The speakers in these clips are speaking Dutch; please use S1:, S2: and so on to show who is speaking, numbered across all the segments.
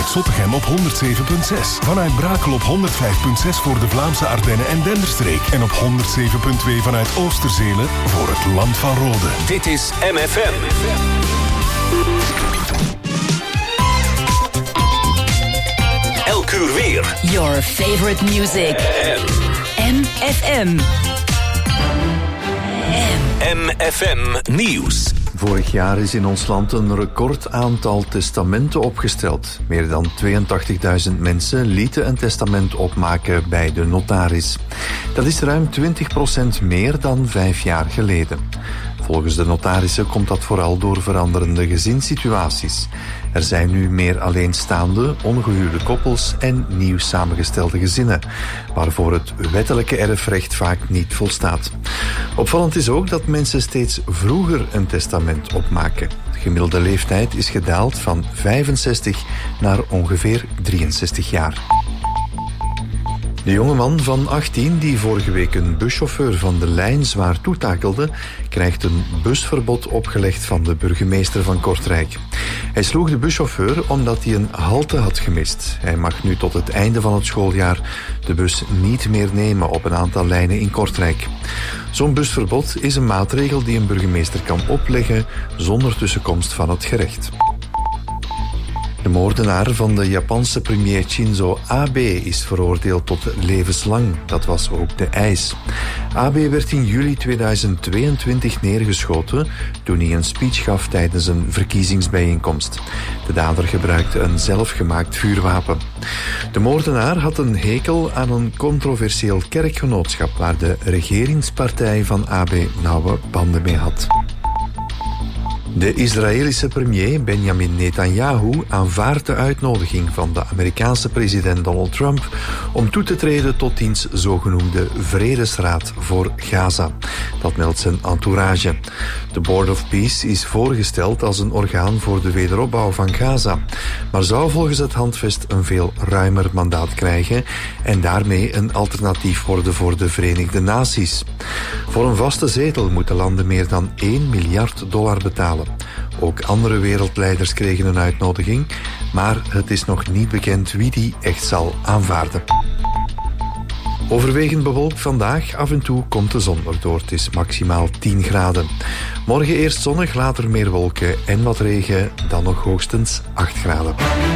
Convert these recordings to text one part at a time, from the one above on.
S1: vanuit Zottegem op 107.6. Vanuit Brakel op 105.6 voor de Vlaamse Ardennen en Denderstreek. En op 107.2 vanuit Oosterzele voor het Land van Rode.
S2: Dit is MFM. Elk uur weer.
S3: Your favorite music. MFM.
S2: MFM Nieuws.
S4: Vorig jaar is in ons land een record aantal testamenten opgesteld. Meer dan 82.000 mensen lieten een testament opmaken bij de notaris. Dat is ruim 20% meer dan 5 jaar geleden. Volgens de notarissen komt dat vooral door veranderende gezinssituaties. Er zijn nu meer alleenstaande, ongehuwde koppels en nieuw samengestelde gezinnen, waarvoor het wettelijke erfrecht vaak niet volstaat. Opvallend is ook dat mensen steeds vroeger een testament opmaken. De gemiddelde leeftijd is gedaald van 65 naar ongeveer 63 jaar. De jongeman van 18 die vorige week een buschauffeur van de lijn zwaar toetakelde, krijgt een busverbod opgelegd van de burgemeester van Kortrijk. Hij sloeg de buschauffeur omdat hij een halte had gemist. Hij mag nu tot het einde van het schooljaar de bus niet meer nemen op een aantal lijnen in Kortrijk. Zo'n busverbod is een maatregel die een burgemeester kan opleggen zonder tussenkomst van het gerecht. De moordenaar van de Japanse premier Shinzo Abe is veroordeeld tot levenslang. Dat was ook de eis. Abe werd in juli 2022 neergeschoten toen hij een speech gaf tijdens een verkiezingsbijeenkomst. De dader gebruikte een zelfgemaakt vuurwapen. De moordenaar had een hekel aan een controversieel kerkgenootschap waar de regeringspartij van Abe nauwe banden mee had. De Israëlische premier Benjamin Netanyahu aanvaardt de uitnodiging van de Amerikaanse president Donald Trump om toe te treden tot diens zogenoemde Vredesraad voor Gaza. Dat meldt zijn entourage. De Board of Peace is voorgesteld als een orgaan voor de wederopbouw van Gaza, maar zou volgens het handvest een veel ruimer mandaat krijgen en daarmee een alternatief worden voor de Verenigde Naties. Voor een vaste zetel moeten landen meer dan $1 miljard betalen. Ook andere wereldleiders kregen een uitnodiging, maar het is nog niet bekend wie die echt zal aanvaarden. Overwegend bewolkt vandaag, af en toe komt de zon erdoor. Het is maximaal 10 graden. Morgen eerst zonnig, later meer wolken en wat regen, dan nog hoogstens 8 graden.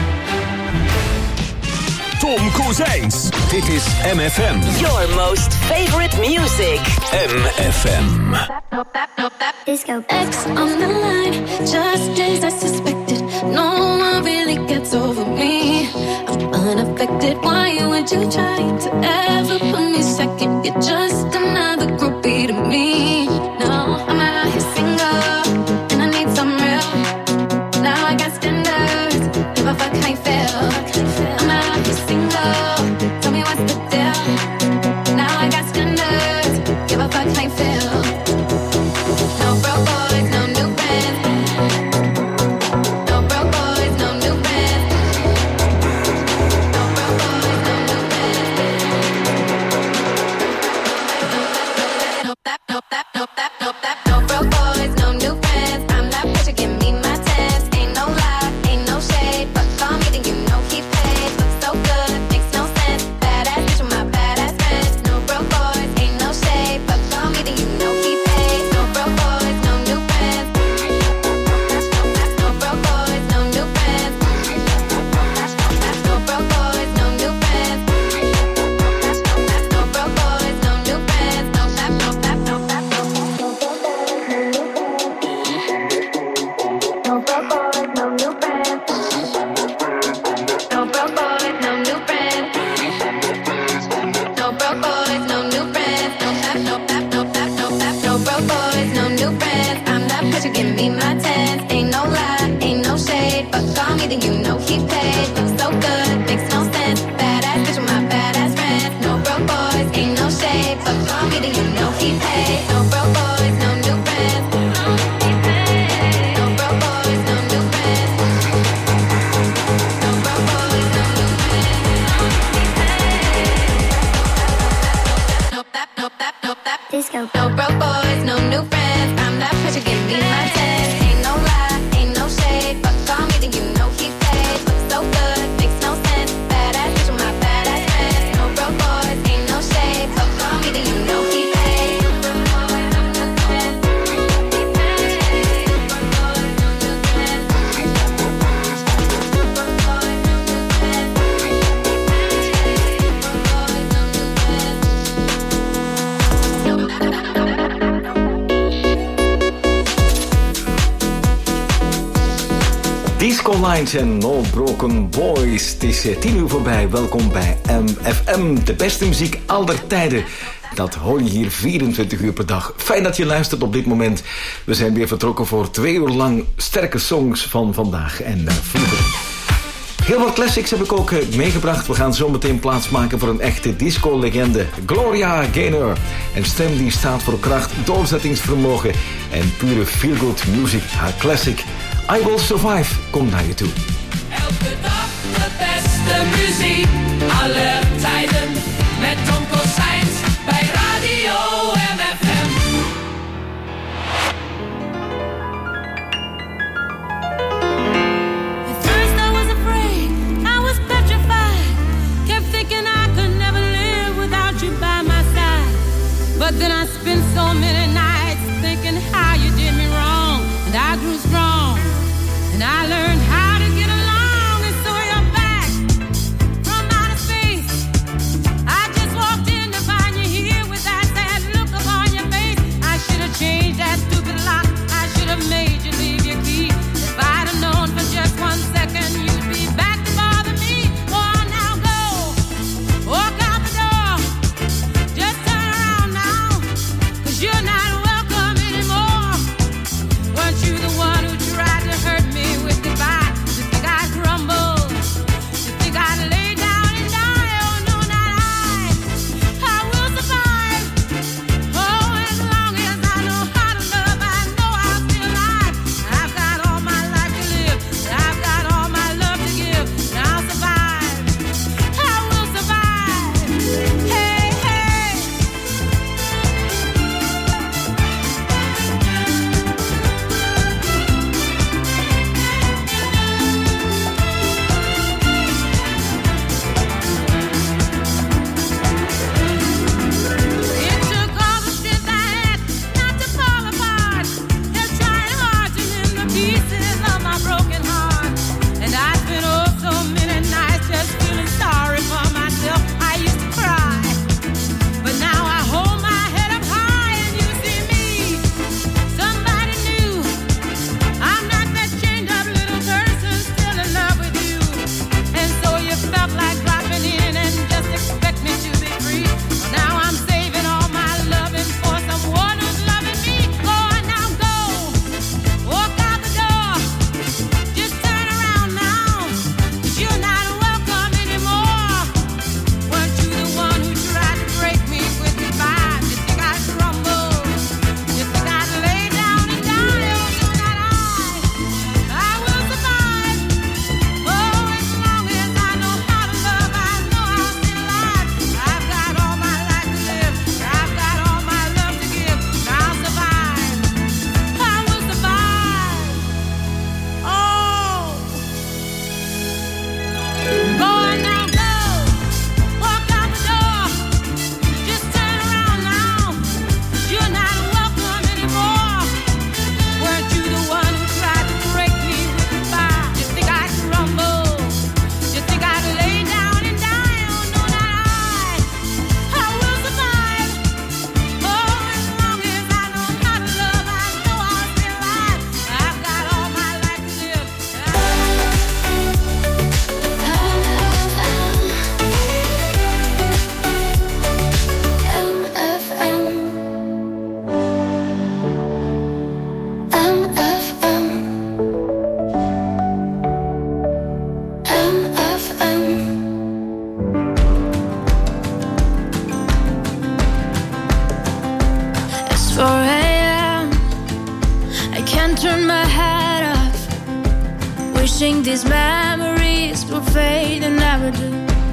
S2: Tom Kozijns. Dit is MFM.
S3: Your most favorite music.
S2: MFM.
S5: Disco. X on the line, just as I suspected. No one really gets over me. I'm unaffected. Why would you try to ever put me second? You're just another groupie to me. No, I'm out here single, and I need some real. Now I got standards, give a fuck how you feel. I'm out here single, tell me what's the deal. Now I got standards, give a fuck how you feel. No broke boys, no new bands. No broke boys, no new bands. No broke boys, no new bands.
S2: Disco Lines en No Broken Boys. Het is 10 uur voorbij. Welkom bij MFM, de beste muziek aller tijden. Dat hoor je hier 24 uur per dag. Fijn dat je luistert op dit moment. We zijn weer vertrokken voor 2 uur lang sterke songs van vandaag en vroeger. Heel wat classics heb ik ook meegebracht. We gaan zo meteen plaatsmaken voor een echte disco-legende. Gloria Gaynor. Een stem die staat voor kracht, doorzettingsvermogen en pure feel-good music. Haar classic I Will Survive komt naar je toe.
S6: Elke dag de beste muziek aller tijden. Met Tom Kozijns bij Radio MFM.
S5: At first I was afraid, I was petrified. Kept thinking I could never live without you by my side. But then I spent so many nights thinking how you did me wrong. And I grew strong, and I learned how to get along. And so you're back from outer space. I just walked in to find you here with that sad look upon your face. I should have changed that stupid lock. I should have made you leave your key. If I'd have known for just 1 second you'd be back to bother me. Oh, now go, walk out the door. Just turn around now, 'cause you're not welcome anymore. Weren't you the one who tried to hurt me with goodbye? You think I'd crumble? You think I'd lay down and die? Oh no, not I will survive. Oh, as long as I know how to love, I know I'll be alive. I've got all my life to live, I've got all my love to give, and I'll survive. I will survive. Hey, hey. It took all the strength I had not to fall apart. They're trying hard to mend the pieces of my broken heart. And I spent oh so many nights just feeling sorry for myself. I used to cry, but now I hold my head up high and you see me, somebody new. I'm not that chained up little person still in love with you. And so you felt like dropping in and just expect me to be free. Now I'm saving all my loving for someone who's loving me. Go on now, go, walk out the door. Just turn around now, 'cause you're not welcome anymore. Weren't you the one who tried to break me with goodbye? You think I'd crumble? You think I'd lay down and die? Oh no, not I will survive. Oh, as long as I know how to love, I know I'll stay alive. I've got all my life to live, I've got all my love to give, and I'll survive. I will survive. Oh, go on now, go, walk out the door. Just turn around now, 'cause you're not welcome anymore. Weren't you the one who tried to break me with goodbye? You think I'd crumble? You think I'd lay down and die? Oh no, not I will survive. Oh, as long as I know how to love, I know I'll stay alive. I've got all my life to live. It's 4 a.m. I can't turn my head off. Wishing these memories will fade and never do.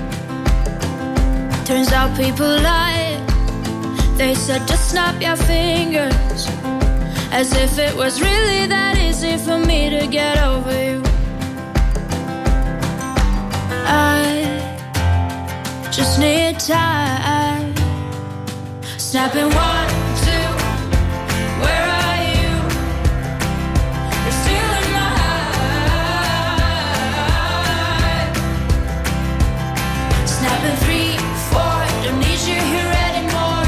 S5: Turns out people lie. They said just snap your fingers, as if it was really that easy for me to get over you. I just need time. Snapping 1, 2, where are you? You're still in my heart. Snapping 3, 4, don't need you here anymore.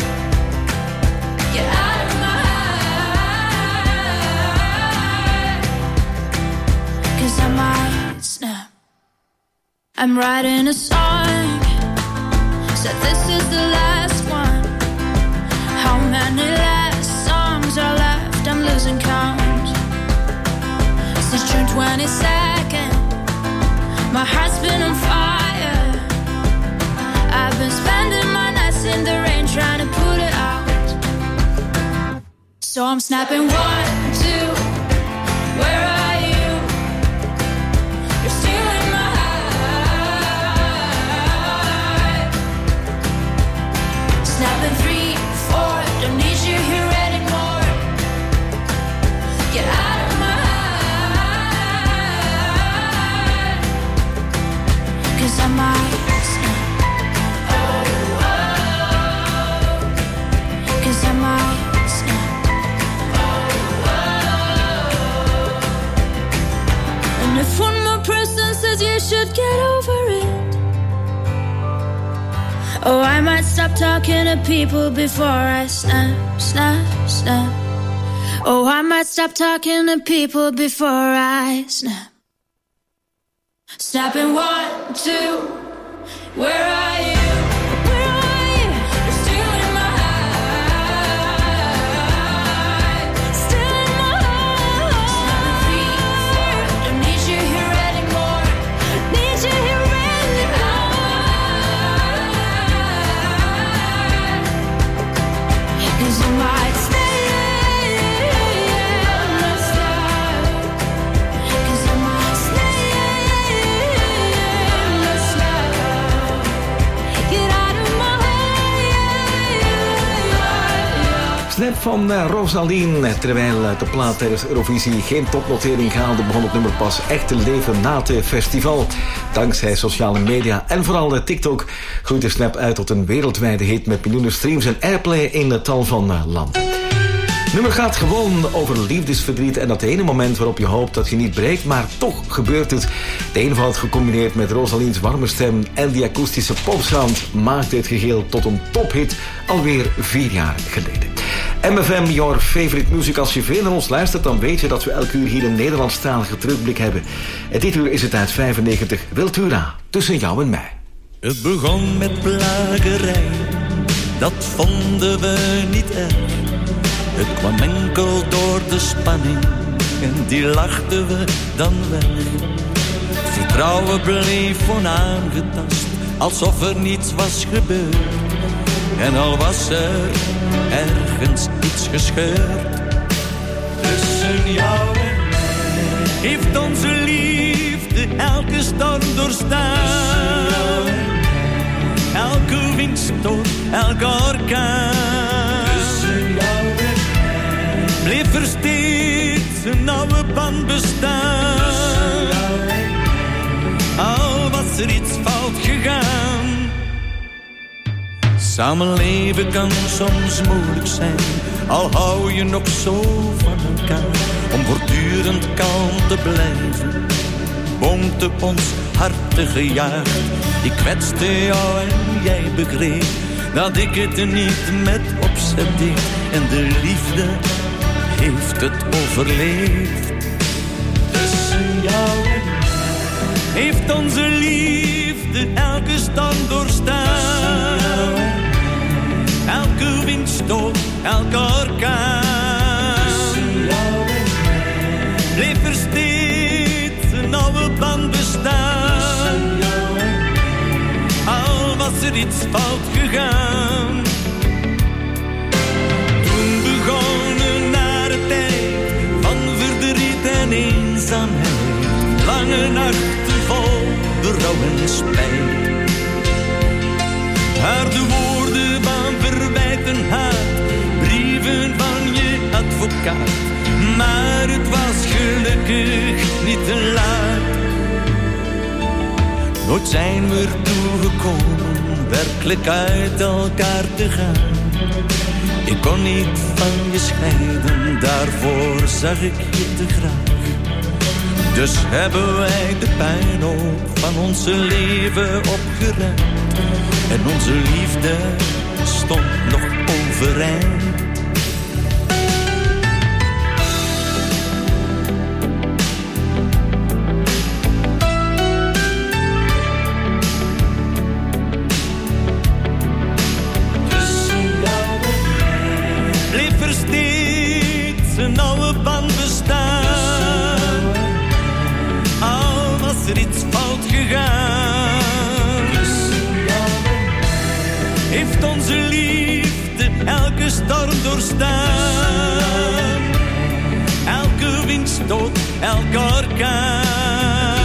S5: Get out of my heart. 'cause I might snap. I'm writing a song, said this is the last one. How many last songs are left? I'm losing count. Since June 22nd, my heart's been on fire. I've been spending my nights in the rain trying to put it out. So I'm snapping 1, 2, where are you? You're still in my heart. Snapping 3, 4, don't need you here anymore. Get out of my heart, 'cause I might snap. Oh, oh, 'cause I might snap. Oh, oh. And if one more person says you should get over it, oh, I might stop talking to people before I snap, snap, snap. Oh, I might stop talking to people before I snap. Snapping 1, 2, where are you? Where are you? You're still in my heart. Still in my heart. Snapping 3, 4, don't need you here anymore. Need you here anymore. 'Cause I might stay, not stop. 'Cause I might stay, not stop. Get out of my heart.
S2: Snap van Rosaline. Terwijl de plaat tijdens Eurovisie geen topnotering haalde, begon het nummer pas echt te leven na het festival. Dankzij sociale media en vooral TikTok groeide Snap uit tot een wereldwijde hit met miljoenen streams en airplay in tal van landen. Het nummer gaat gewoon over liefdesverdriet en dat ene moment waarop je hoopt dat je niet breekt, maar toch gebeurt het. De eenvoud gecombineerd met Rosalines warme stem en die akoestische popsound maakte het geheel tot een tophit alweer 4 jaar geleden. MFM, your favorite music. Als je veel naar ons luistert, dan weet je dat we elk uur hier een Nederlandstalige terugblik hebben. En dit uur is het uit 95 Wiltura, tussen jou en mij.
S7: Het begon met plagerij, dat vonden we niet erg. Het kwam enkel door de spanning en die lachten we dan weg. Het vertrouwen bleef onaangetast, alsof er niets was gebeurd. En al was er ergens iets gescheurd. Tussen jou en mij heeft onze liefde elke storm doorstaan. Elke windstorm, elke orkaan. Tussen jou en mij bleef er steeds een oude band bestaan. Tussen jou en mij, al was er iets fout gegaan. Samenleven kan soms moeilijk zijn, al hou je nog zo van elkaar. Om voortdurend kalm te blijven, boomte ons harten gejaagd. Ik kwetste jou en jij begreep dat ik het niet met opzet deed. En de liefde heeft het overleefd. Tussen jou en mij heeft onze liefde elke storm doorstaan. Elke windstorm, elke orkaan. Tussen jou en mij bleef er steeds een oude band bestaan. Tussen jou en mij, al was er iets fout gegaan. Toen begon een nare tijd van verdriet en eenzaamheid. Lange nachten vol berouw en spijt. Harde woorden van verwijt en haat, brieven van je advocaat. Maar het was gelukkig niet te laat. Nooit zijn we ertoe gekomen werkelijk uit elkaar te gaan. Ik kon niet van je scheiden, daarvoor zag ik je te graag. Dus hebben wij de puinhoop van onze leven opgeruimd. En onze liefde stond nog overeind. er iets fout gegaan. Heeft onze liefde elke storm doorstaan, elke windstoot, elke orkaan.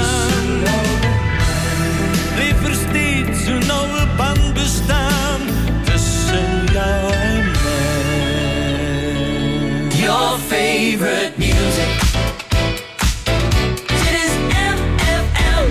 S7: Bleef er steeds een oude band bestaan tussen jou en mij.
S6: Your favorite music. Dit is MFM.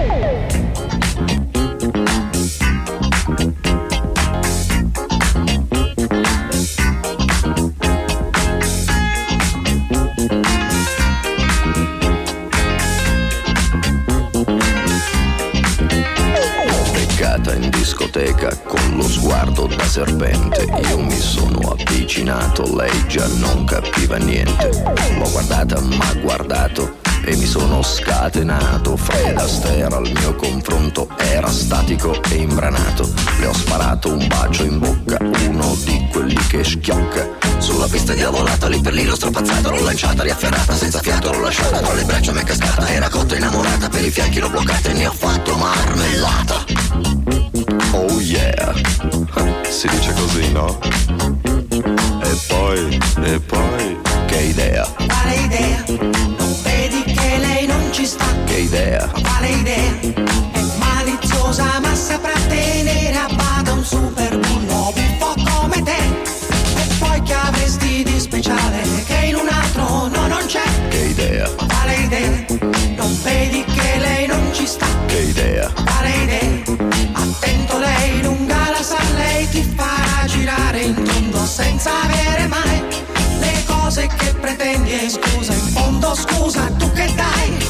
S8: In discoteca con lo sguardo da serpente, io mi sono avvicinato, lei già non capiva niente. L'ho guardata, m'ha guardato e mi sono scatenato. Fred Astaire al mio confronto era statico e imbranato. Le ho sparato un bacio in bocca, uno di quelli che schiocca. Sulla pista diavolata, lì per lì l'ho strapazzata, l'ho lanciata, riafferrata, senza fiato l'ho lasciata, tra le braccia m'è cascata, era cotta innamorata, per i fianchi l'ho bloccata e ne ho fatto marmellata.
S9: Oh yeah, si dice così, no? E poi,
S8: che idea?
S10: Quale idea? Non vedi che lei non ci sta?
S8: Che idea?
S10: Quale idea? È maliziosa ma saprà tenere a bada un super bullo buffo come te. E poi che avresti di speciale che in un altro no, non c'è?
S8: Che idea?
S10: Quale idea? Non vedi che lei non ci sta?
S8: Che idea?
S10: Quale idea? Attento, lei lunga la sa, lei ti farà girare in tondo senza avere mai le cose che pretendi. E scusa, in fondo scusa, tu che dai?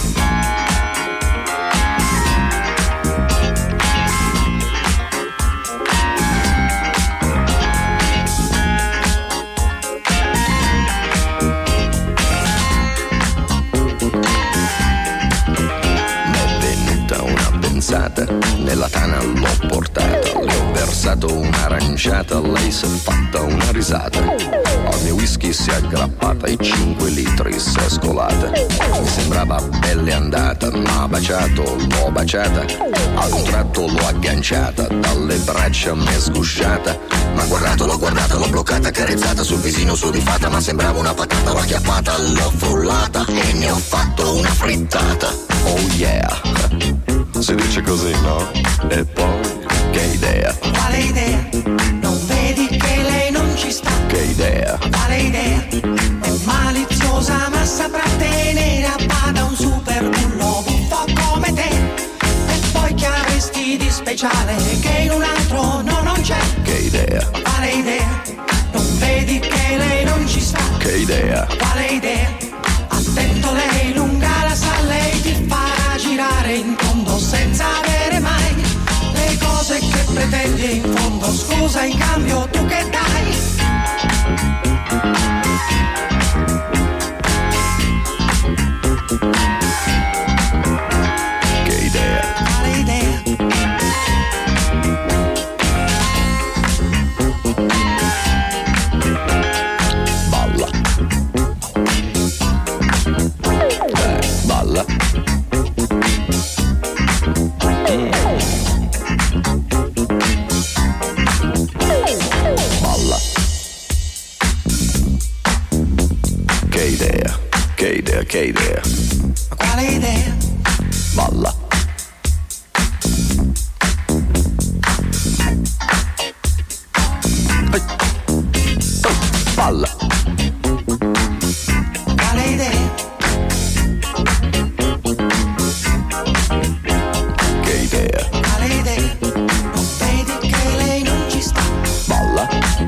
S8: Nella tana l'ho portata, le ho versato un'aranciata, lei si è fatta una risata. Al mio whisky si è aggrappata e 5 litri si è scolata. Mi sembrava belle andata, m'ha baciato, l'ho baciata. Ad un tratto l'ho agganciata, dalle braccia m'è sgusciata. M'ha guardato, l'ho guardata, l'ho bloccata, carezzata sul visino sudifata. Ma sembrava una patata, l'ho acchiappata, l'ho frullata e ne ho fatto una frittata. Oh yeah,
S9: si dice così, no? E poi,
S8: che idea?
S10: Quale idea? Non vedi che lei non ci sta?
S8: Che idea?
S10: Quale idea? È maliziosa ma saprà tenere a bada un super bullo buffo come te. E poi che avresti di speciale che in un altro no, non c'è?
S8: Che idea?
S10: Quale idea? Non vedi che lei non ci sta?
S8: Che idea?
S10: Quale idea? Attento, lei lunga la sa, lei ti farà girare in tondo senza avere mai le cose che pretendi. In fondo scusa, in cambio tu che dai?
S8: Che idea?
S10: Quale idea?
S8: Balla. Balla. Balla. Che idea? Che idea? Che idea?
S10: Quale idea?
S8: Balla. Balla.
S10: Quale idea?
S8: Che idea?
S10: Quale idea? Non vedi che lei non ci sta?
S8: Balla.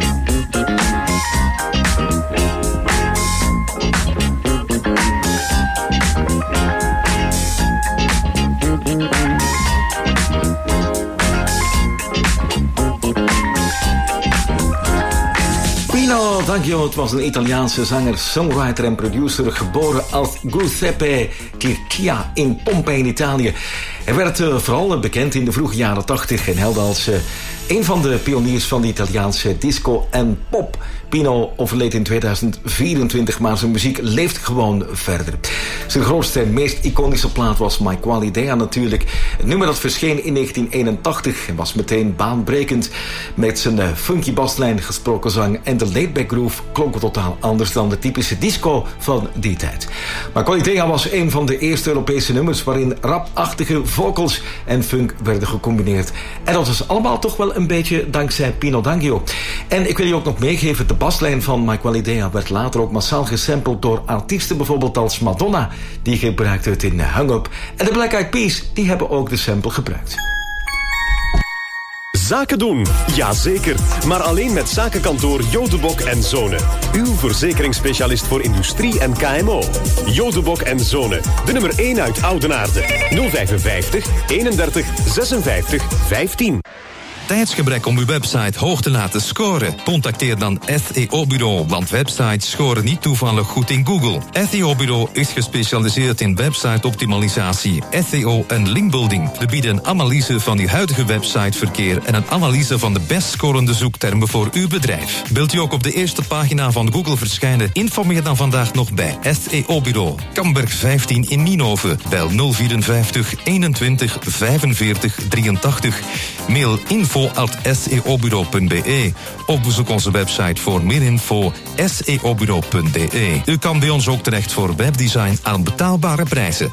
S2: Pino Daggio, het was een Italiaanse zanger, songwriter en producer, geboren als Giuseppe Chicchia in Pompa in Italië. Hij werd vooral bekend in de vroege jaren 80 en helden als Een van de pioniers van de Italiaanse disco en pop. Pino overleed in 2024, maar zijn muziek leeft gewoon verder. Zijn grootste en meest iconische plaat was My Quale Dea natuurlijk. Het nummer dat verscheen in 1981 en was meteen baanbrekend. Met zijn funky baslijn, gesproken zang en de laidback groove klonk het totaal anders dan de typische disco van die tijd. My Quale Dea was een van de eerste Europese nummers waarin rapachtige vocals en funk werden gecombineerd. En dat was allemaal toch wel een beetje dankzij Pino D'Angio. En ik wil je ook nog meegeven, de baslijn van My Quale Dea werd later ook massaal gesampled door artiesten bijvoorbeeld als Madonna, die gebruikte het in Hung Up. En de Black Eyed Peas, die hebben ook de sample gebruikt.
S11: Zaken doen, jazeker. Maar alleen met zakenkantoor Jodebok en Zonen. Uw verzekeringsspecialist voor industrie en KMO. Jodebok en Zonen. De nummer 1 uit Oudenaarde. 055 31 56 15.
S12: Tijdsgebrek om uw website hoog te laten scoren? Contacteer dan SEO Bureau, want websites scoren niet toevallig goed in Google. SEO Bureau is gespecialiseerd in website-optimalisatie, SEO en linkbuilding. We bieden een analyse van uw huidige websiteverkeer en een analyse van de best scorende zoektermen voor uw bedrijf. Wilt u ook op de eerste pagina van Google verschijnen? Informeer dan vandaag nog bij SEO Bureau. Kamberg 15 in Nienhoven. Bel 054 21 45 83. Mail info@seobureau.be of bezoek onze website voor meer info seobureau.be. U kan bij ons ook terecht voor webdesign aan betaalbare prijzen.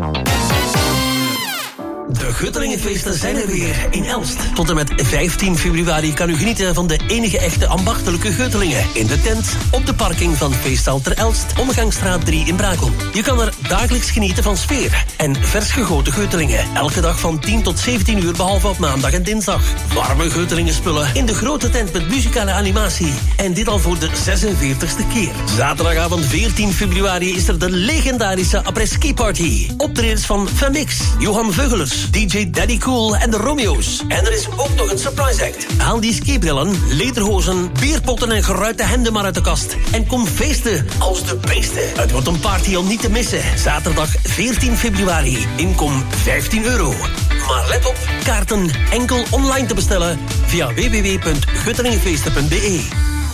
S13: De Guttelingenfeesten zijn er weer in Elst. Tot en met 15 februari kan u genieten van de enige echte ambachtelijke Guttelingen. In de tent, op de parking van Feesthal ter Elst, Omgangsstraat 3 in Brakel. Je kan er dagelijks genieten van sfeer en vers gegoten Guttelingen. Elke dag van 10 tot 17 uur, behalve op maandag en dinsdag. Warme Guttelingenspullen in de grote tent met muzikale animatie. En dit al voor de 46e keer. Zaterdagavond 14 februari is er de legendarische après-ski party. Optredens van Femix, Johan Veugelers, DJ Daddy Cool en de Romeo's. En er is ook nog een surprise act. Haal die skibrillen, lederhozen, bierpotten en geruite hemden maar uit de kast. En kom feesten als de beesten. Het wordt een party om niet te missen. Zaterdag 14 februari. Inkom €15. Maar let op, kaarten enkel online te bestellen via www.guttelingenfeesten.be.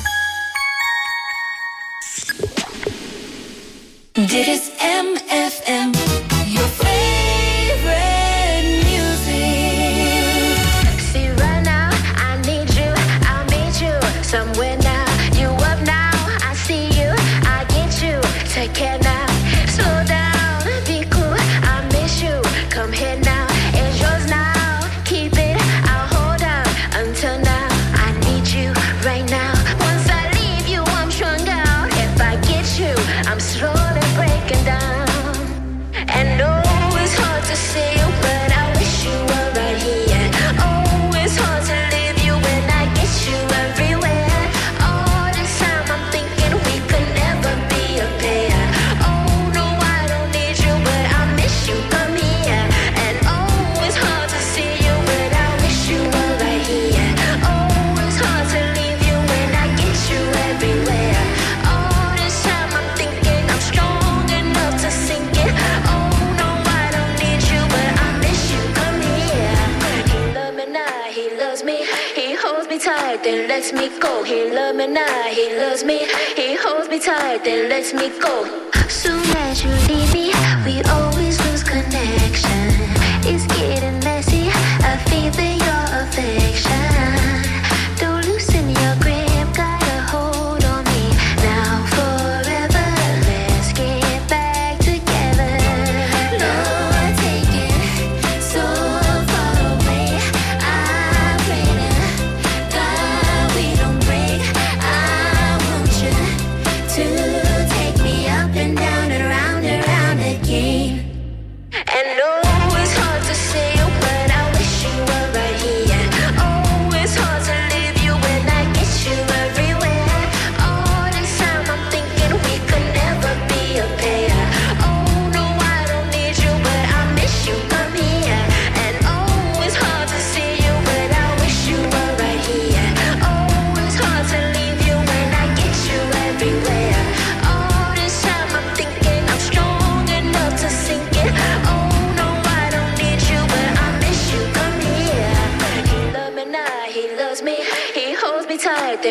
S5: Dit is MFM. Your favorite music. See right now, I need you, I'll meet you somewhere now. You up now, I see you, I get you. Take care now, slow down, be cool, I miss you. Come here now, it's yours now. Keep it, I'll hold on until now. I need you right now. Once I leave you, I'm strung out. If I get you, I'm slowly breaking down. And no, it's hard to see you, but I wish you were right here. Oh, it's hard to leave you when I get you everywhere. All this time I'm thinking we could never be a pair. Oh, no, I don't need you, but I miss you, come here. And oh, it's hard to see you, but I wish you were right here. Oh, it's hard to leave you when I get you everywhere. All this time I'm thinking I'm strong enough to sink it. Oh, no, I don't need you, but I miss you, come here. He loves me now, he loves me. He holds me tight, then lets me go. He loves me now, he loves me. He holds me tight, then lets me go. Soon as you leave me, we always lose connection. It's getting messy, I feel for your affection. Don't loosen your grip, got a hold on me. Now forever, let's get back together. No, I take it so far away. I pray to God we don't break. I want you to take me up and down and round again.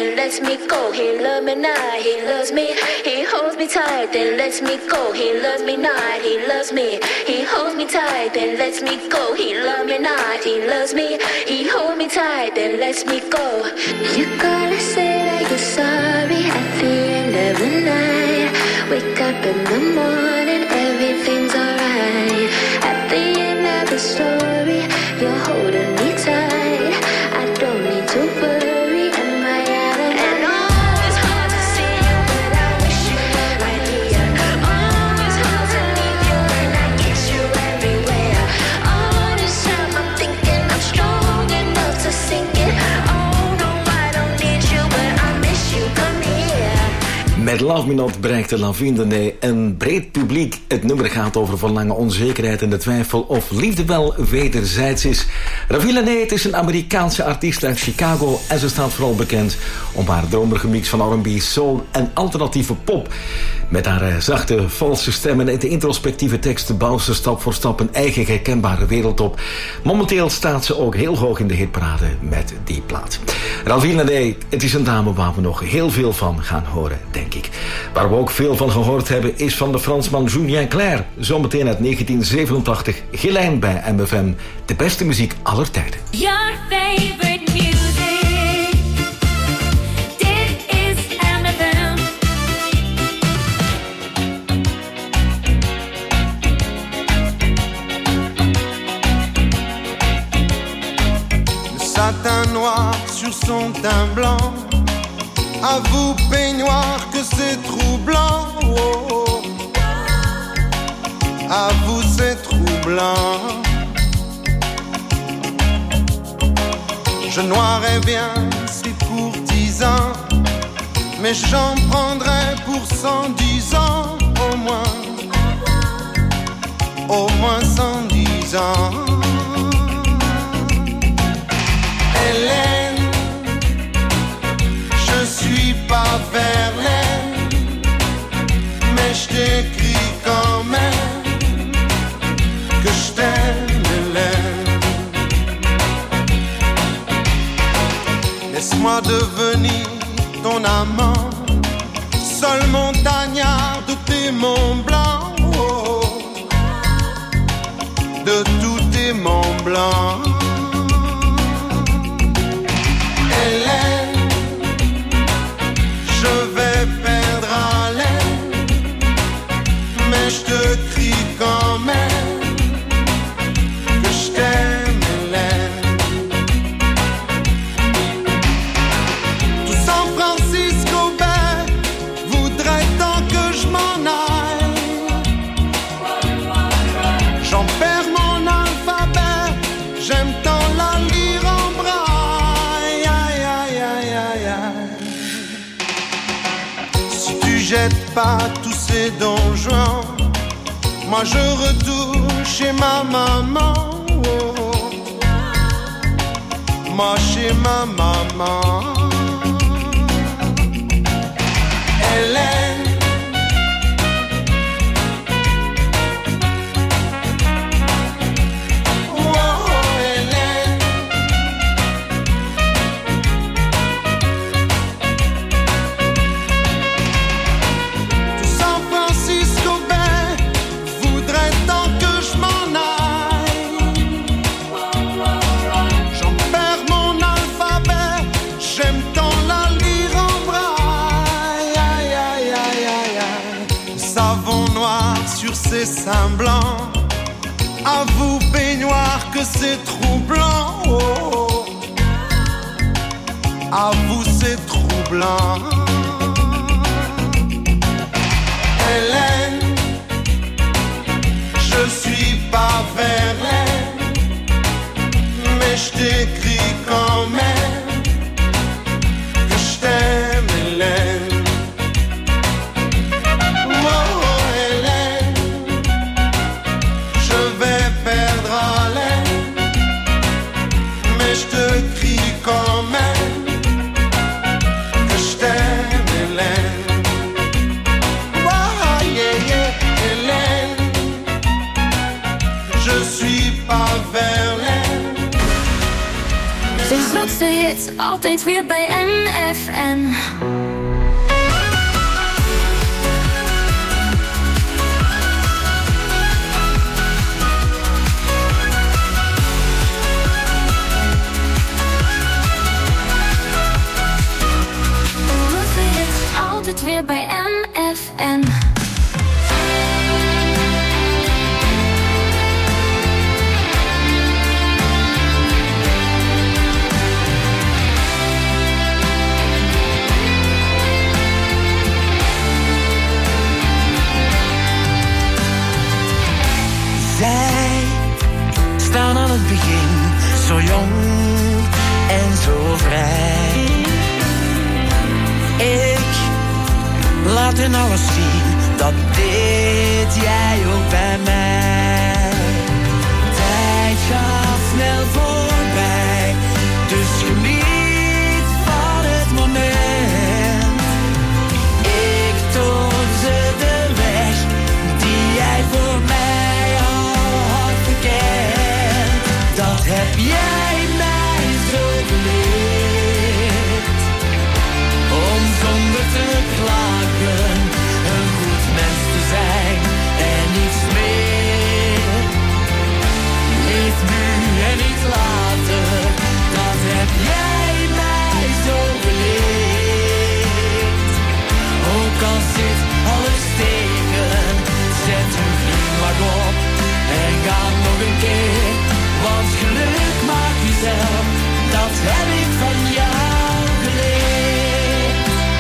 S5: then lets me go. He loves me not, he loves me. He holds me tight, then lets me go. He loves me not, he loves me. He holds me tight, then lets me go. He loves me not, he loves me. He holds me tight, then lets me go. You gotta say that you're sorry at the end of the night. Wake up in the morning, everything's alright. At the end of the story, you're holding me tight. I don't need to worry, am I out of my mind? It's hard to see you, but I wish you were right here. Oh, it's hard to leave you, and I get you everywhere. All this time I'm thinking I'm strong enough to sink it. Oh no, I don't need you, but I miss you, come here.
S2: Met Love Me Not bereikte La Vie de Nee een breed publiek. Het nummer gaat over verlangen, onzekerheid en de twijfel of liefde wel wederzijds is. Ravine Nee, het is een Amerikaanse artiest uit Chicago en ze staat vooral bekend om haar dromerige mix van R&B, soul en alternatieve pop. Met haar zachte, valse stemmen en de introspectieve teksten bouwt ze stap voor stap een eigen herkenbare wereld op. Momenteel staat ze ook heel hoog in de hitparade met die plaat. Ravine Nee, het is een dame waar we nog heel veel van gaan horen, denk ik. Waar we ook veel van gehoord hebben is van de Fransman Julien Clerc. Zometeen uit 1987, Ghislaine bij MFM. De beste muziek aller tijden.
S5: Your favorite music. Dit is MFM.
S14: Le satin noir sur son teint blanc. À vous peignoir que c'est troublant. Oh, oh. À vous c'est troublant. Je noirais bien ces courtisans, mais j'en prendrais pour 110 ans au moins. Au moins 110 ans. Hélène, je suis pas Verlaine, mais je t'écris quand même que je t'aime, Hélène. Laisse-moi devenir ton amant, seul montagnard de tes monts blancs, oh, de tous tes monts blancs. Hélène, je vais perdre haleine, mais je te crie quand même que je t'aime, Hélène. Tout San Francisco Bay voudrait tant que je m'en aille. J'en perds mon alphabet, j'aime tant la lire en braille. Aïe, aïe, aïe, aïe, aïe. Si tu jettes pas tous ces donjons, moi je retourne chez ma maman. Oh. Moi chez ma maman. Hélène, ces seins blancs, à vous peignoir que c'est troublant. Oh, oh. À vous c'est troublant. Hélène, je suis pas Verlaine, mais je t'écris quand même que je t'aime, Hélène. Quand même que je t'aime, Hélène. Oh, yeah, yeah, Hélène. Je suis pas Verlaine,
S5: De grootste hits, altijd weer bij MFM. Altijd weer bij MFM.
S15: Zij staan aan het begin, zo jong en zo vrij. Ik laat hen alles zien, dat deed jij ook bij mij. Tijd gaat snel voorbij, dus geniet van het moment. Ik toon ze de weg, die jij voor mij al had bekend. Dat heb jij mij zo geleerd, om zonder te klagen een goed mens te zijn en niets meer. Leef nu en niet later, dat heb jij mij zo geleerd. Ook al zit alles tegen, zet een glimlach op en ga nog een keer. Want geluk maak jezelf, dat heb ik van jou geleerd.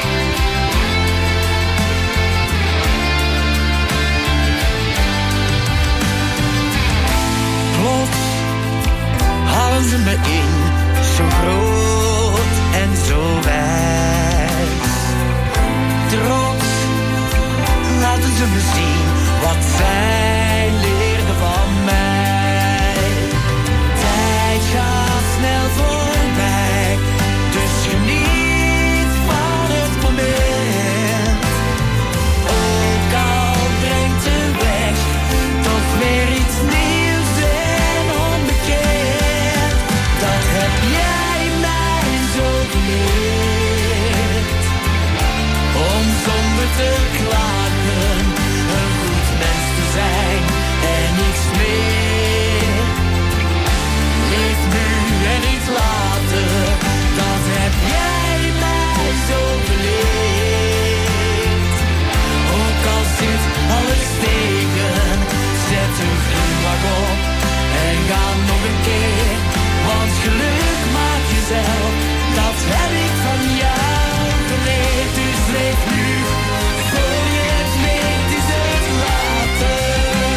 S15: Plots halen ze me in, zo groot en zo wijs. Trots laten ze me zien wat zij leerden van mij. Tijd gaat snel voorbij, dus geniet van het moment. Ook al brengt de weg toch weer iets nieuws en onbekend. Dat heb jij mij zo geleerd, om zonder te klagen een goed mens te zijn en niets meer. Leef nu en niet later, dat heb jij mij zo geleerd. Ook al zit alles tegen, zet een glimlach op en ga nog een keer. Want geluk maak jezelf, dat heb ik van jou geleerd. Dus leef nu, voor je het weet is het later.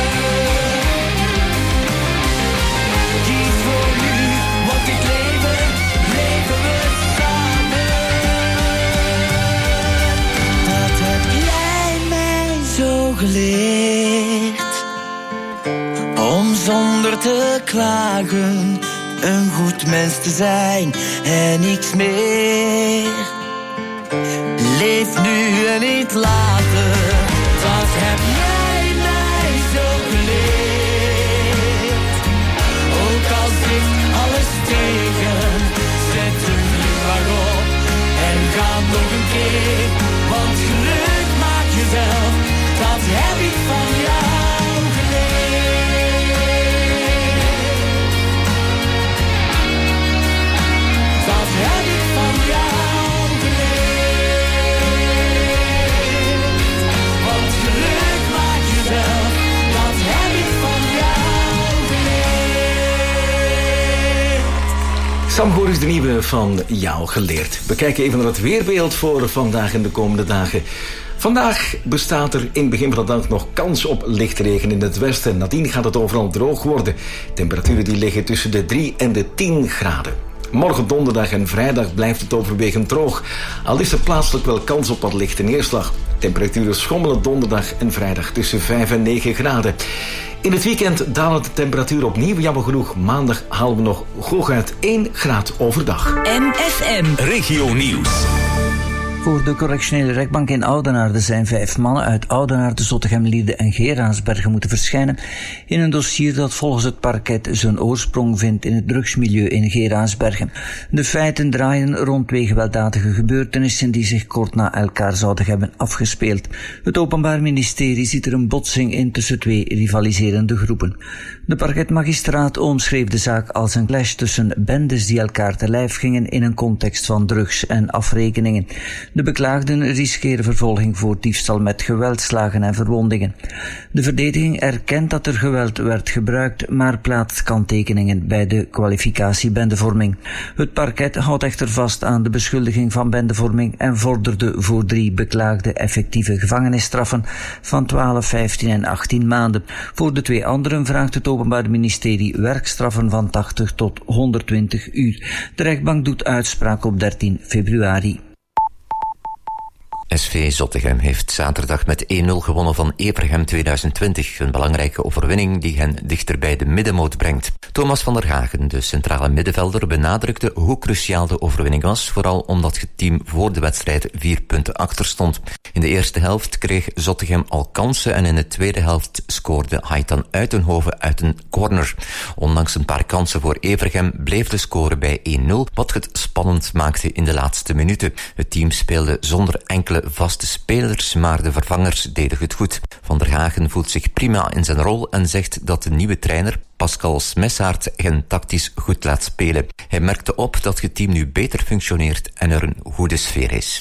S15: Kies voor nu, want dit leven, leven we samen. Dat heb jij mij zo geleerd, om zonder te klagen een goed mens te zijn en niks meer. Leef nu en niet later, dat heb jij mij zo geleerd. Ook al zit alles tegen, zet een glimlach op en ga nog een keer. Want geluk maak jezelf, dat heb ik van jou geleerd. Dat heb ik van jou geleerd. Want geluk maak jezelf, dat heb ik van jou geleerd.
S2: Sam Goor is de nieuwe van jou geleerd. We kijken even naar het weerbeeld voor vandaag en de komende dagen. Vandaag bestaat er in het begin van de dag nog kans op lichtregen in het westen. Nadien gaat het overal droog worden. Temperaturen die liggen tussen de 3 en de 10 graden. Morgen donderdag en vrijdag blijft het overwegend droog. Al is er plaatselijk wel kans op wat lichte neerslag. Temperaturen schommelen donderdag en vrijdag tussen 5 en 9 graden. In het weekend dalen de temperaturen opnieuw, jammer genoeg. Maandag halen we nog hooguit 1 graad overdag.
S3: MFM
S11: Regio Nieuws.
S16: Voor de correctionele rechtbank in Oudenaarde zijn 5 mannen uit Oudenaarde, Zottegem, Lierde en Geraardsbergen moeten verschijnen in een dossier dat volgens het parket zijn oorsprong vindt in het drugsmilieu in Geraardsbergen. De feiten draaien rond 2 gewelddadige gebeurtenissen die zich kort na elkaar zouden hebben afgespeeld. Het Openbaar Ministerie ziet er een botsing in tussen 2 rivaliserende groepen. De parketmagistraat omschreef de zaak als een clash tussen bendes die elkaar te lijf gingen in een context van drugs en afrekeningen. De beklaagden riskeren vervolging voor diefstal met geweldslagen en verwondingen. De verdediging erkent dat er geweld werd gebruikt, maar plaatst kanttekeningen bij de kwalificatie bendevorming. Het parket houdt echter vast aan de beschuldiging van bendevorming en vorderde voor 3 beklaagden effectieve gevangenisstraffen van 12, 15 en 18 maanden. Voor de 2 anderen vraagt het Openbaar Ministerie werkstraffen van 80 tot 120 uur. De rechtbank doet uitspraak op 13 februari.
S17: SV Zottegem heeft zaterdag met 1-0 gewonnen van Evergem 2020. Een belangrijke overwinning die hen dichter bij de middenmoot brengt. Thomas van der Hagen, de centrale middenvelder, benadrukte hoe cruciaal de overwinning was, vooral omdat het team voor de wedstrijd 4 punten achter stond. In de eerste helft kreeg Zottegem al kansen en in de tweede helft scoorde Haitan Uitenhoven uit een corner. Ondanks een paar kansen voor Evergem bleef de score bij 1-0, wat het spannend maakte in de laatste minuten. Het team speelde zonder enkele vaste spelers, maar de vervangers deden het goed. Van der Hagen voelt zich prima in zijn rol en zegt dat de nieuwe trainer Pascal Smessaert hen tactisch goed laat spelen. Hij merkte op dat het team nu beter functioneert en er een goede sfeer is.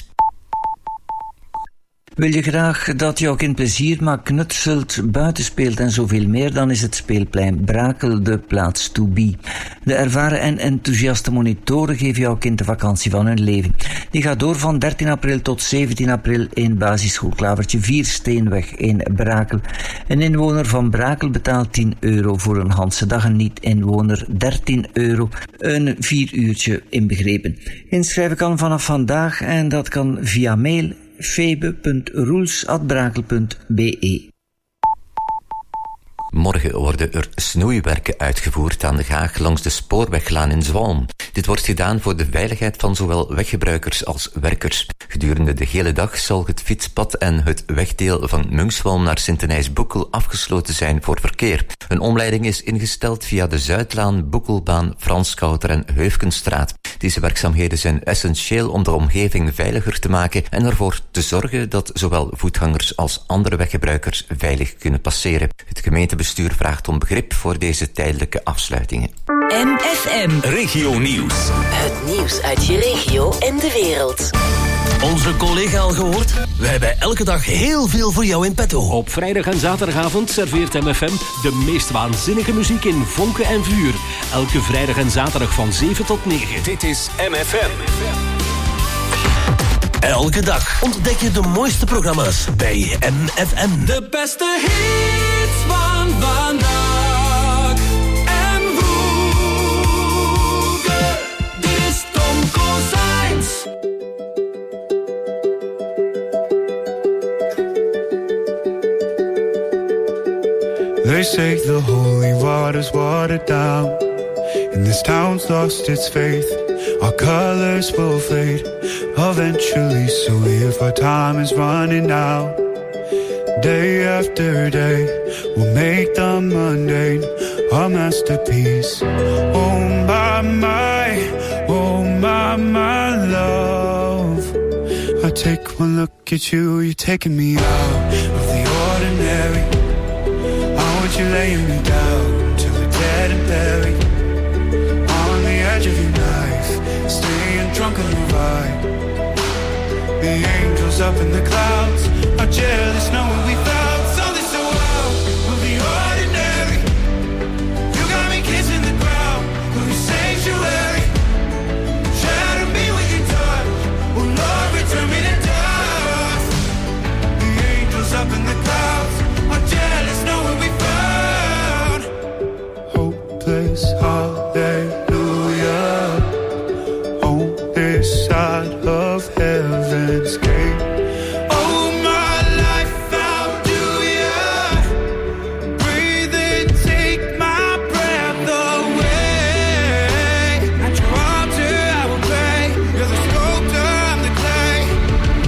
S16: Wil je graag dat jouw kind plezier maakt, knutselt, buiten speelt en zoveel meer, dan is het speelplein Brakel de plaats to be. De ervaren en enthousiaste monitoren geven jouw kind de vakantie van hun leven. Die gaat door van 13 april tot 17 april in basisschool Klavertje 4 Steenweg in Brakel. Een inwoner van Brakel betaalt €10 voor een handse dag, een niet-inwoner €13, een 4 uurtje inbegrepen. Inschrijven kan vanaf vandaag en dat kan via mail febe.roels@brakel.be.
S17: Morgen worden er snoeiwerken uitgevoerd aan de Gaag langs de spoorweglaan in Zwalm. Dit wordt gedaan voor de veiligheid van zowel weggebruikers als werkers. Gedurende de hele dag zal het fietspad en het wegdeel van Munkswalm naar Sint-Denijs-Boekel afgesloten zijn voor verkeer. Een omleiding is ingesteld via de Zuidlaan, Boekelbaan, Franskouter en Heufkenstraat. Deze werkzaamheden zijn essentieel om de omgeving veiliger te maken en ervoor te zorgen dat zowel voetgangers als andere weggebruikers veilig kunnen passeren. Het gemeentebestuur vraagt om begrip voor deze tijdelijke afsluitingen.
S3: MFM
S13: Regio Nieuws.
S3: Het nieuws uit je regio en de wereld.
S13: Onze collega al gehoord? Wij hebben elke dag heel veel voor jou in petto.
S18: Op vrijdag en zaterdagavond serveert MFM de meest waanzinnige muziek in vonken en vuur. Elke vrijdag en zaterdag van 7 tot 9.
S11: Dit is MFM.
S13: Elke dag ontdek je de mooiste programma's bij MFM.
S6: De beste hits van vandaag en vroeger. Dit is Tom Kozijns.
S19: They say the holy water's watered down, and this town's lost its faith. Our colors will fade eventually, so if our time is running out, day after day, we'll make the mundane a masterpiece. Oh my love, I take one look at you, you're taking me out of the ordinary. I want you laying me down till we're dead and buried, on the edge of your knife, staying drunk on the ride. The angels up in the clouds are jealous knowing we found something so wild. We'll be ordinary. You got me kissing the ground, we'll be sanctuary. Shadow me with your touch, oh Lord, return me to dust. The angels up in the clouds are jealous knowing we found hopeless hallelujah on this side of heaven's gate. Oh, my life found you, yeah. Breathe in, take my breath away. At your altar I will pray. You're the sculptor, I'm the clay.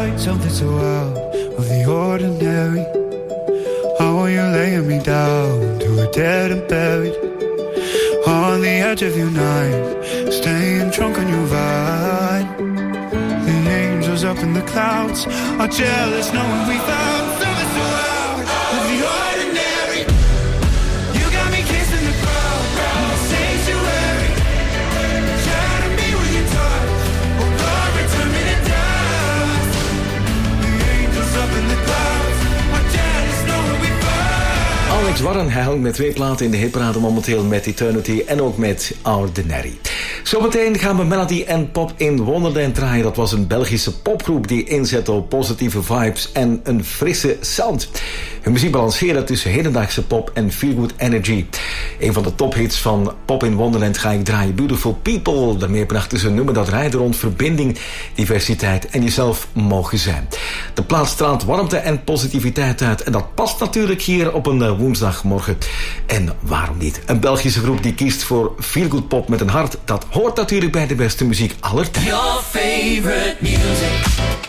S19: fight something so out of the ordinary? How are you laying me down to a dead and buried? On the edge of your night, staying drunk on your vibe. The angels up in the clouds are jealous knowing we found something so out of the ordinary. You got me kissing the crowd in the sanctuary. Shatter me with your touch, oh Lord, return me to dust. The angels up in the clouds are jealous knowing we found.
S2: Alex Warren, hij hangt met 2 platen in de hitparade momenteel met Eternity en ook met Ordinary. Zometeen gaan we Melody en Pop in Wonderland draaien. Dat was een Belgische popgroep die inzet op positieve vibes en een frisse sound. Hun muziek balanceerde tussen hedendaagse pop en feel-good energy. Een van de tophits van Pop in Wonderland ga ik draaien, Beautiful People. Daarmee brachten ze een nummer dat rijdt rond verbinding, diversiteit en jezelf mogen zijn. De plaat straalt warmte en positiviteit uit. En dat past natuurlijk hier op een woensdagmorgen. En waarom niet? Een Belgische groep die kiest voor feel-good pop met een hart. Dat hoort natuurlijk bij de beste muziek aller tijden.
S15: Your favorite music.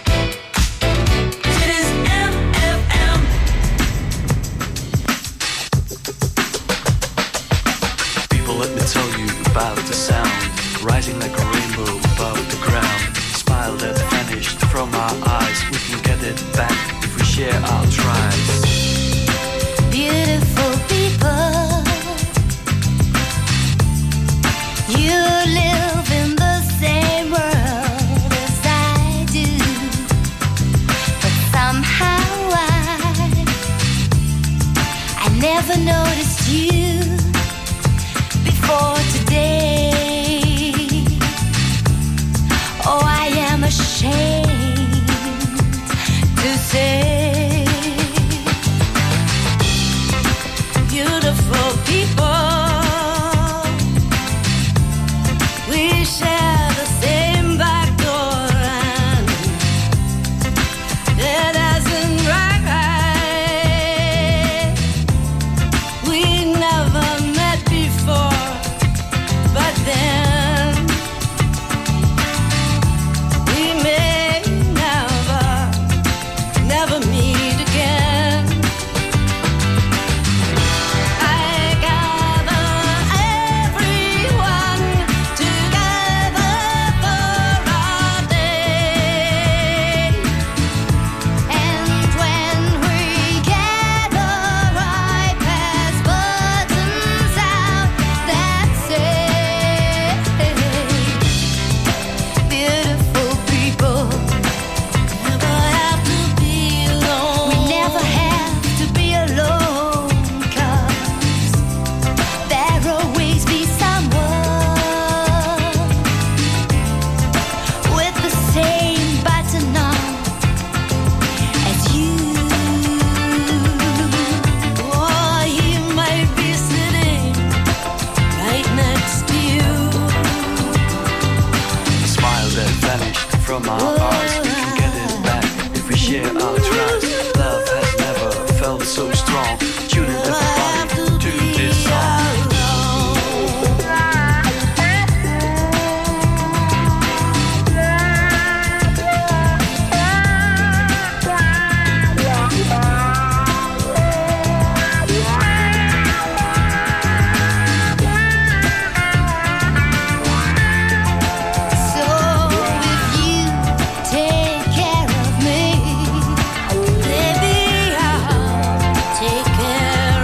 S15: It is MFM.
S7: People, let me tell you about the sound, rising like a rainbow above the ground. Smile that vanished from our eyes, we can get it back if we share our tries.
S5: Beautiful people, you live in the same world as I do, but somehow I never noticed you before today. Oh, I am ashamed to say, beautiful people, we share the same back door, and it isn't right. We never met before, but then we may never meet again. I gather everyone together for our day, and when we gather, I pass buttons out that say, beautiful people never have to be alone. We never have to be alone, 'cause there'll always be someone with the same button on as you. Oh, he might be sitting right next to you.
S7: Smile that vanished from our eyes, we can get it back if we share our tries. Love has never felt so strong. Tune in everybody to this song.
S5: So if you take care of me, baby, I'll take care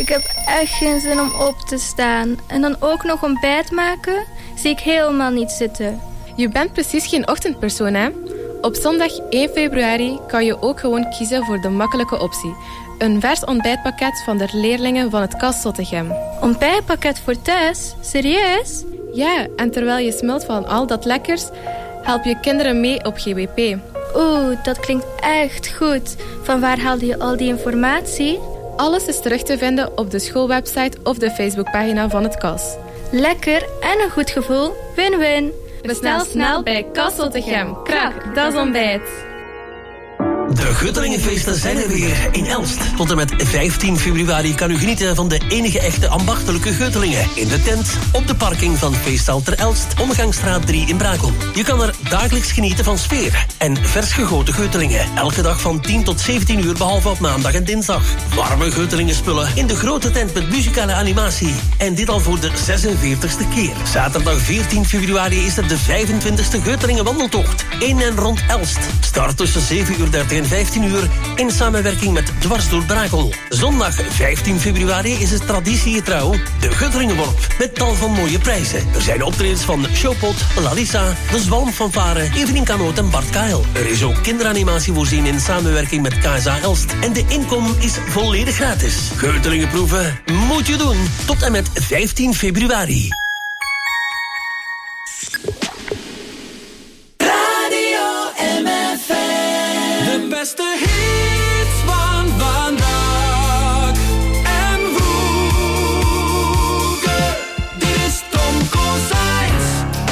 S5: Ik heb echt geen zin om op te staan. En dan ook nog ontbijt maken, zie ik helemaal niet zitten.
S20: Je bent precies geen ochtendpersoon, hè? Op zondag 1 februari kan je ook gewoon kiezen voor de makkelijke optie. Een vers ontbijtpakket van de leerlingen van het KAS Zottegem.
S5: Ontbijtpakket voor thuis? Serieus?
S20: Ja, en terwijl je smult van al dat lekkers, help je kinderen mee op GWP.
S5: Oeh, dat klinkt echt goed. Van waar haalde je al die informatie?
S20: Alles is terug te vinden op de schoolwebsite of de Facebookpagina van het KAS.
S5: Lekker en een goed gevoel. Win-win.
S20: Bestel snel bij KAS Zottegem. Krak, dat is ontbijt.
S13: De Guttelingenfeesten zijn er weer in Elst. Tot en met 15 februari kan u genieten van de enige echte ambachtelijke Guttelingen. In de tent, op de parking van Feestzaal ter Elst, Omgangsstraat 3 in Brakel. Je kan er dagelijks genieten van sfeer en vers gegoten Guttelingen. Elke dag van 10 tot 17 uur, behalve op maandag en dinsdag. Warme Guttelingenspullen in de grote tent met muzikale animatie. En dit al voor de 46e keer. Zaterdag 14 februari is er de 25e Guttelingen wandeltocht. In en rond Elst. Start tussen 7:30 en 15 uur in samenwerking met Dwars door Brakel. Zondag 15 februari is het traditiegetrouw de Guttelingenworp met tal van mooie prijzen. Er zijn optredens van Showpot, Larissa, de Zwalmfanfare, Evelien Kanoot en Bart Kael. Er is ook kinderanimatie voorzien in samenwerking met KSA Elst. En de inkom is volledig gratis. Guttelingenproeven moet je doen tot en met 15 februari.
S6: De beste hits van vandaag en vroeger. Dit is Tom Kozijns.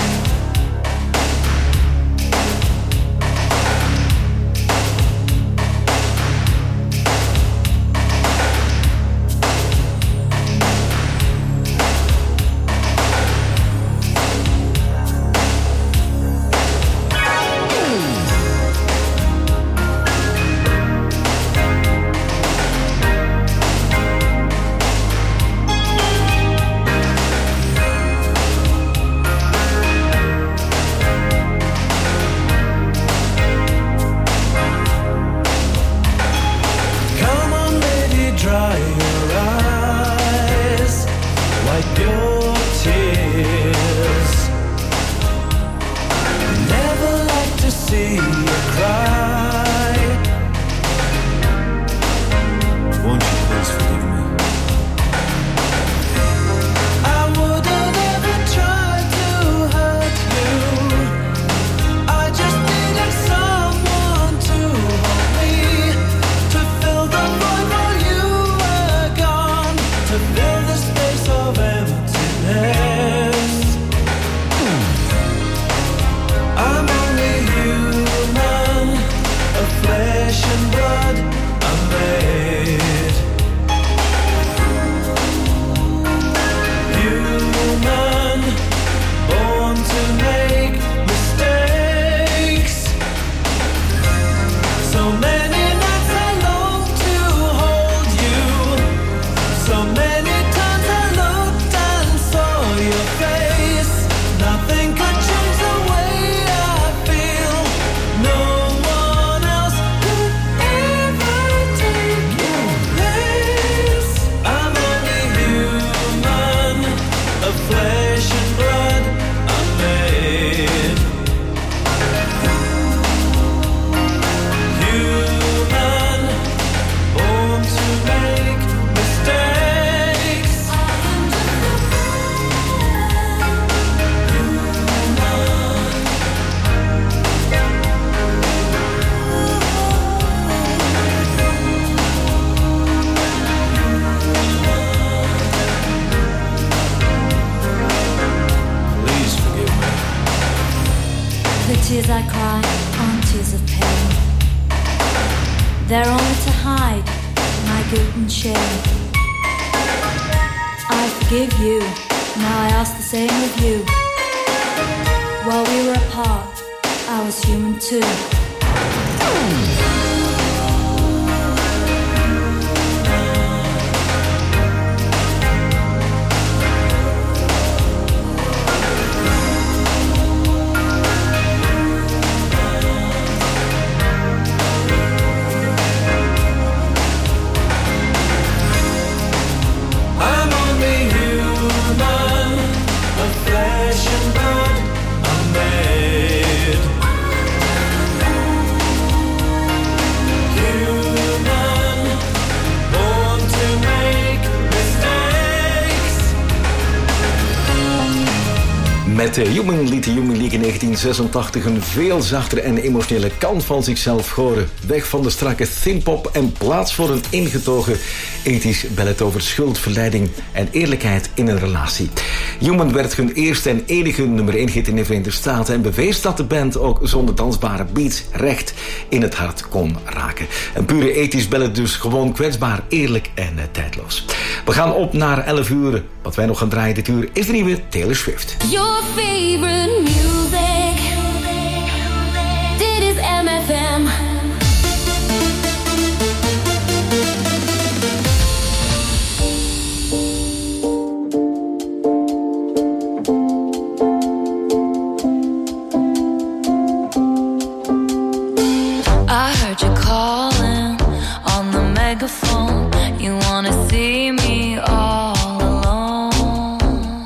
S21: tears I cry aren't tears of pain. They're only to hide my guilt and shame. I forgive you, now I ask the same of you. While we were apart, I was human too.
S2: Met Human liet de Human League in 1986 een veel zachtere en emotionele kant van zichzelf horen. Weg van de strakke synthpop en plaats voor een ingetogen ethisch ballet over schuld, verleiding en eerlijkheid in een relatie. Human werd hun eerste en enige nummer 1 hit in de Verenigde Staten en bewees dat de band ook zonder dansbare beats recht in het hart kon raken. Een pure ethisch ballet dus, gewoon kwetsbaar, eerlijk en tijdloos. We gaan op naar 11 uur. Wat wij nog gaan draaien dit uur is de nieuwe Taylor Swift.
S5: Your favorite music. Dit is MFM.
S21: I heard you calling on the megaphone. You wanna see me all alone.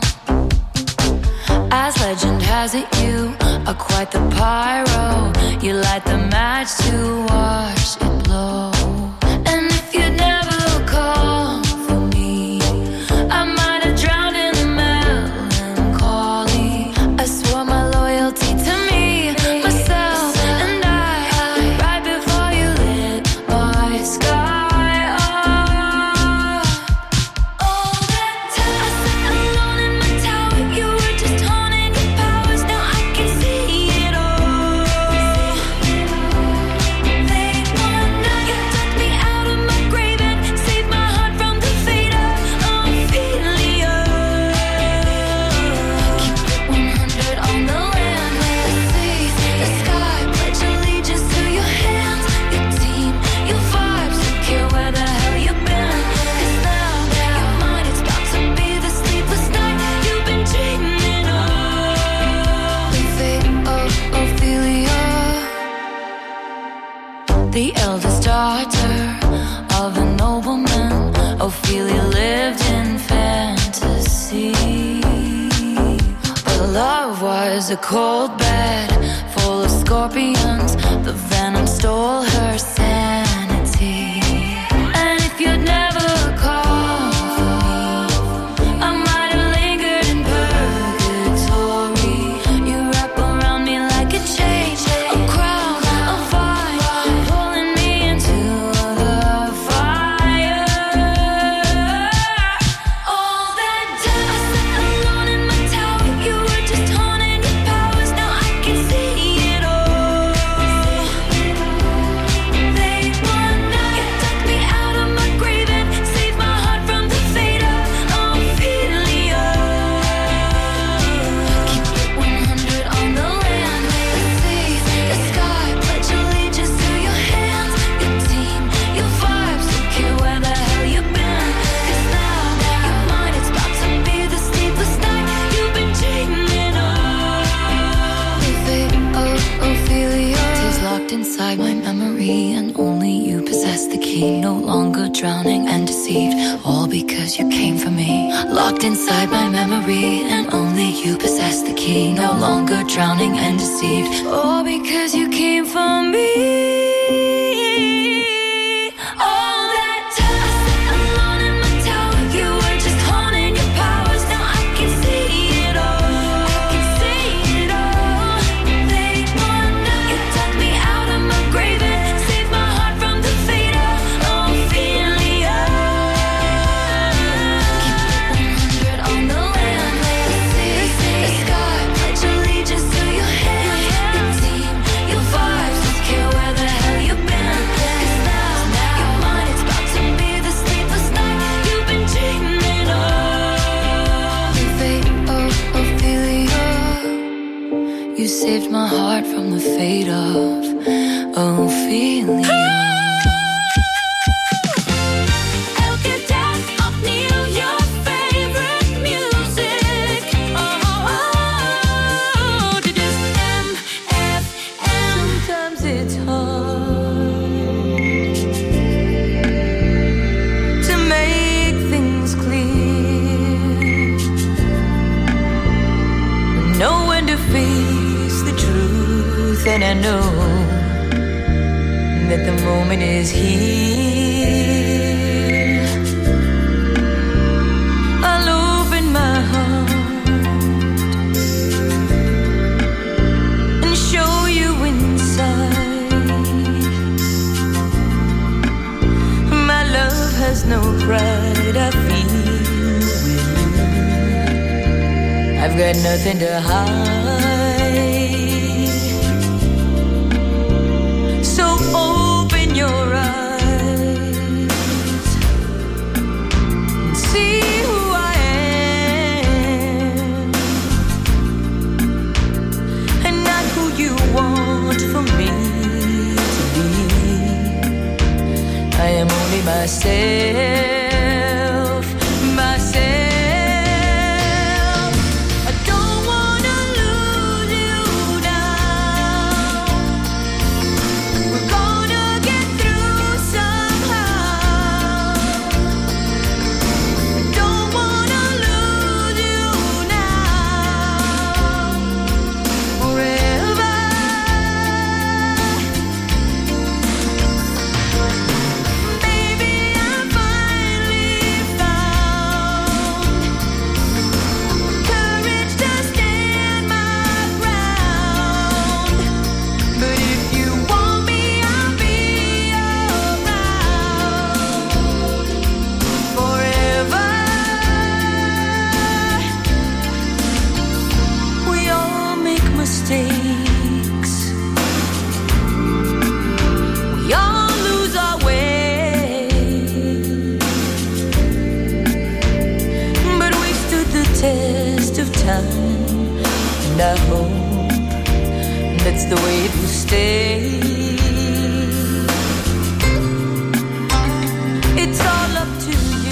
S21: As legend has it, you are quite the pyro. You light the match to watch it blow. And if you'd never call for me, I might have drowned in the melancholy. I swore my loyalty to me, myself, and I, right before you lit my sky up. All that time I sat alone in my tower, you were just haunting your powers. Now I can see it all. Late one night, you took me out of my grave and saved my heart from the fate of Ophelia. Keep it 100 on the land, the sea, the sky. Pledge allegiance to your hands, your team, your vibes. Don't care where the hell you've been, 'cause now your mind is about to be the sleepless night you've been dreaming of. The fate of Ophelia, the eldest daughter of a nobleman. Ophelia lived in fantasy, but love was a cold bed full of scorpions. The venom stole her sanity. And if you'd never called for me, I might have lingered in purgatory. You wrap around me like a chain, a crown, a vine, pulling me into the fire. All that time I sat alone in my tower, you were just haunting your powers. Now I can see it all. Late one night, you took me out of my grave and saved my heart from the fate of Ophelia. Keep it 100 on the land, the sea, the sky. Pledge allegiance to your hands, your team, your vibes. Don't care where the hell you've been, 'cause now your mind is about to be the sleepless night you've been dreaming of. The fate of Ophelia is locked inside my memory, and only you possess the key. No longer drowning and deceived, all because you came for me. Locked inside my memory, and only you possess the key. No longer drowning and deceived, all because you came for me. All that time I sat alone in my tower, you were just haunting your powers. Now I can see it all. I can see it all. Late one night, you took me out of my grave and saved my heart from the fate of Ophelia. Keep it 100 on the land, the sea, the sky. Pledge allegiance to your hands, your team, your vibes. Don't care where the hell you've been, 'cause now your mind is about to be the sleepless night you've been dreaming of. The fate of Ophelia, you saved my heart from the fate of Ophelia. Elke dag opnieuw your favorite music. Dit is MFM. Sometimes it's hard to make things clear. Know when to face the truth, and I know that the moment is here. I'll open my heart
S1: no pride I feel with you. I've got nothing to hide. So open your eyes and see who I am, and not who you want for me to be. I am only myself, myself. I don't wanna lose you now. We're gonna get through somehow. I don't wanna lose you now. Forever. Baby, I finally found courage to stand my ground. But if you want me, I'll be around forever. We all make mistakes. We all lose our way. But we stood the test of time, and I hope that's the way it will stay. It's all up to you.